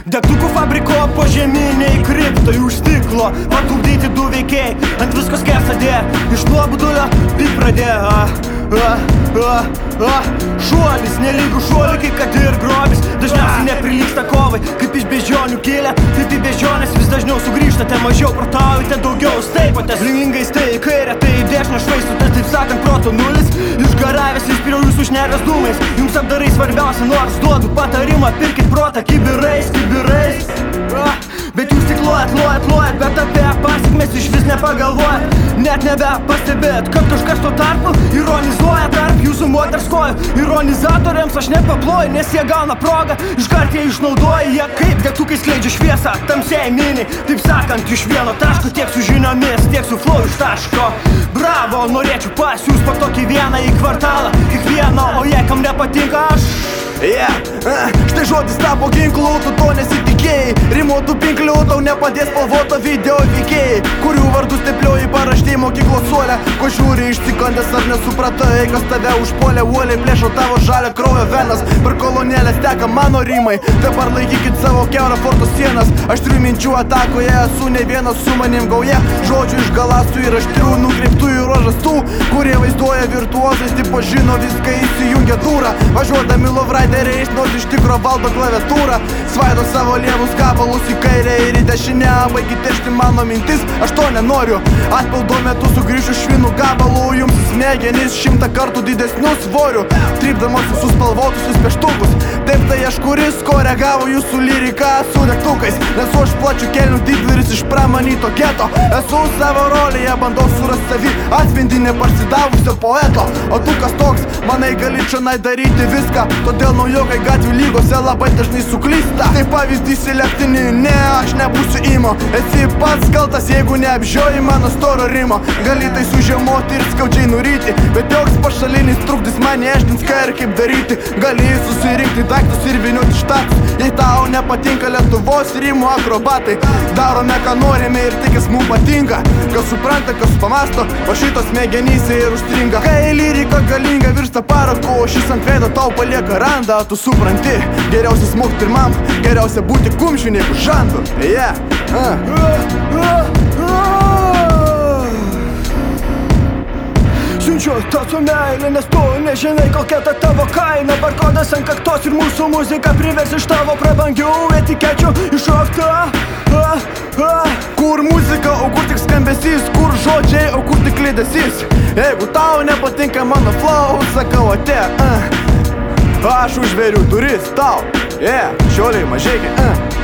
Degtukų fabriko požeminiai kriptai už stiklo, patupdyti du veikėjai, ant visko skersadė, iš nuobodulio tik pradėjo. Šuolis, nelygų šuolikai, kad ir grobis dažniausiai neprilygsta kovai, kaip iš beždžionių kilę, taip į beždžionės vis dažniau sugrįžtate, mažiau protaujate, daugiau staipotės. Lingais tai į kairę, tai į dešinę švaistotės, taip sakant, proto nulis. Išgaravęs įspiriau jūsų šnervės dūmais, jums apdarai svarbiausia, nors duodu patarimą, pirkit protą kibirais. Bet jūs tik lojat, bet apie pasekmes iš vis nepagalvojat. Net nebepastebėt, kad kažkas tuo tarpu ironizuoja tarp jūsų moters kojų. Ironizatoriams aš nepaploju, nes jie gauna progą, iškart jie išnaudoja, jie kaip degtukai skleidžia šviesą tamsiai miniai. Taip sakant, iš vieno taško, tiek su žiniomis, tiek su flow iš taško. Bravo, norėčiau pasiūs po tokį vieną į kvartalą, kiekvieno, o jei kam nepatinka aš. Štai žodis tapo ginklu, tu to nesitikėjai. Rimuotų pinklių tau nepadės spalvoto video veikėjai, kurių vardus teplioji paraštė mokyklos suolę. Ko žiūri išsikandęs, ar nesupratai, kas tave užpuolė, uoliai plėšo tavo žalę kraujo venas. Per kolonėlės teka mano rimai, dabar laikykit savo kiaurą forto sienas. Aštrių minčių atakoje esu ne vienas su manim gauja, žodžių iš galastų ir aštrių nukreiptų į rožas tų, kurie vaizduoja virtuozais, tipo žino viską, įsijungia durą. Važiuodami lovraideriais, nors iš tikro valdo klaviatūrą, svaido savo lievus gabalus į kairę ir į dešinę. Baigit teršti mano mintis, aš to nenoriu. Atpildo metu sugrįšiu švinų gabalų, jums smegenys 100 kartų didesnių svorių, trypdamas visus spalvotusius pieštukus. Taip tai aš kuris koregavo jūsų lyriką su degtukais, nesu aš plačių kelnių didvyris iš pramanyto geto. Esu savo rolėje, bandau surasti savį atspindį neparsidavusio poeto. O tu kas toks, manai gali čionai daryti viską, todėl naujokai gatvių lygose labai dažnai suklysta. Tai pavyzdys į lėktinį, ne, aš nebūsiu imo. Esi pats kaltas, jeigu neapžioji mano storo rimo. Gali tai sužemoti ir skaudžiai nuryti, bet joks pašalinis trukdys man neaiškins ką ir kaip daryti. Gali susirinkti daiktus ir vynioti štatus, jei tau nepatinka Lietuvos rimų akrobatai. Darome ką norime ir tikis mums patinka, kas supranta, kas pamasto, o šitos smegenyse ir užstringa. Kai lyrika galinga virsta paraku, o šis ant veido tau palieka randą, tu supranti, geriausia smukt pirmam, geriausia būti kumščiu negu žandu. Siunčiu tau su meilė, nes tu nežinai kokia ta tavo kaina. Barkodas ant kaktos ir mūsų muzika privers iš tavo prabangių etikečių iššokta. Kur muzika, o kur tik skambesys, kur žodžiai, o kur tik liedesys. Jeigu tau nepatinka mano flow, sakau ate. Aš užveriu duris tau, šioliai mažeikiai.